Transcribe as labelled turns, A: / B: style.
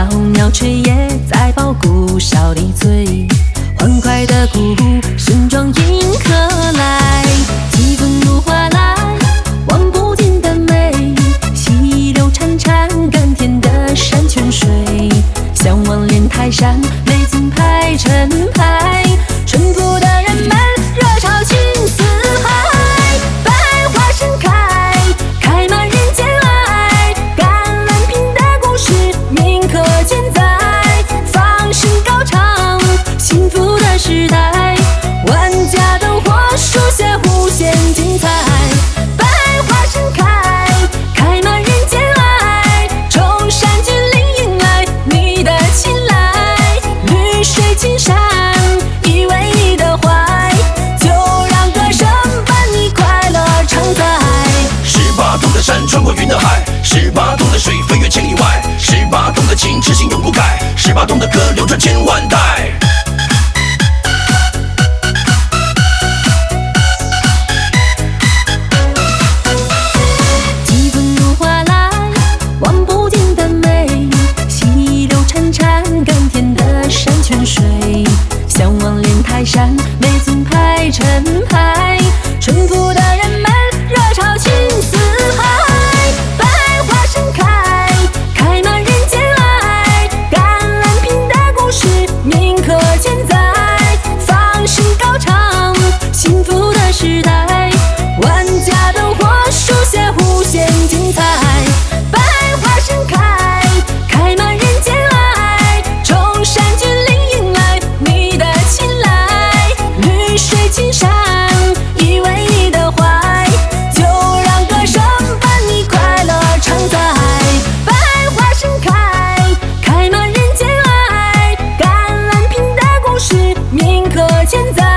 A: 鸟雀也在抱鼓哨里醉，欢快的鼓声壮迎客来，气氛如画来，望不尽的美，溪流潺潺，甘甜的山泉水，向往莲台山，美景排成排，淳朴的人们热潮情似海，百花盛开，开满人间爱，甘蓝瓶的故事铭刻千载，放声高唱，幸福的时代，万家灯火书写无限精彩，百花盛开，开满人间爱，崇山峻岭迎来你的青睐，绿水青山依偎你的怀，就让歌声伴你快乐常在。
B: 18洞的山穿过云的海，18洞的水飞越千里外，18洞的情痴心永不改，18洞的歌流传千万代。
A: 气氛如画来，望不尽的美，溪流潺潺，甘甜的山泉水，向往莲台山，美景排成排，淳朴的人们热潮情似海，百花盛开，开满人间爱，甘蓝瓶的故事铭刻千载，放声高唱，幸福的时代，万家灯火书写无限精彩，百花盛开，开满人间爱，崇山峻岭迎来你的青睐，绿水青山依偎你的怀，就让歌声伴你快乐常在，百花盛开，开满人间爱，甘蓝瓶的故事铭刻千载。